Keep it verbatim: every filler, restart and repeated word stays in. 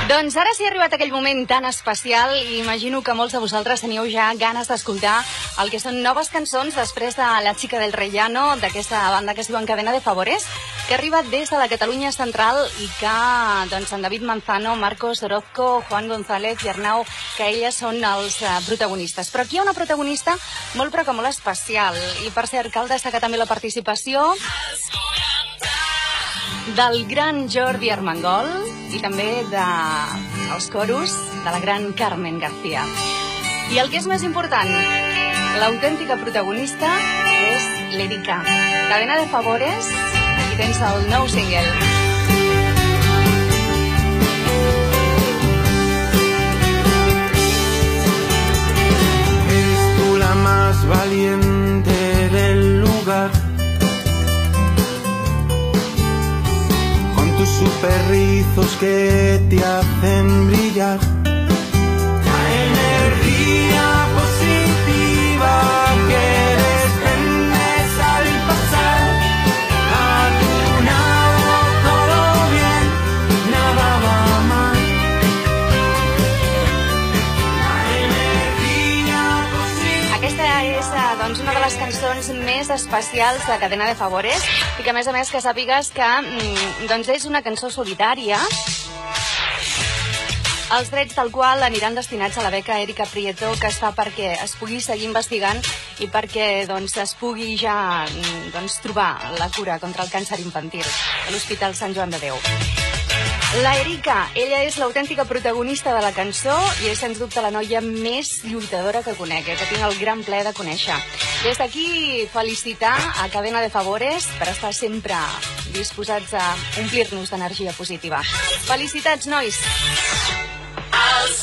Doncs ara sí ha arribat aquell moment tan especial i imagino que molts de vosaltres teníeu ja ganes d'escoltar el que són noves cançons després de La Chica del Rellano, d'aquesta banda que es diu Cadena de Favores, que arriba des de la Catalunya central i que doncs, en David Manzano, Marcos Orozco, Juan González i Arnau, que elles són els uh, protagonistes. Però aquí hi ha una protagonista molt però que molt especial i per cert cal destacar també la participació del gran Jordi Armengol i també dels coros de la gran Carmen García. I el que és més important, l'autèntica protagonista és l'Erika. Cadena de Favores, aquí tens el nou single. Eres tú la más valiente del lugar, tus super rizos que te hacen brillar, la energía positiva que desprendes al pasar, a tu lado todo bien, nada va mal, la energía positiva. Aquesta és doncs, una de les cançons més especials de Cadena de Favores i que a més a més que sàpigues que doncs és una cançó solitària, els drets del qual aniran destinats a la beca Erika Prieto, que es fa perquè es pugui seguir investigant i perquè doncs, es pugui ja doncs, trobar la cura contra el càncer infantil a l'Hospital Sant Joan de Déu. La Erika, ella és l'autèntica protagonista de la cançó i és sens dubte la noia més lluitadora que conec, que tinc el gran plaer de conèixer. Des d'aquí felicitar a Cadena de Favores per estar sempre disposats a omplir-nos d'energia positiva. Felicitats, nois!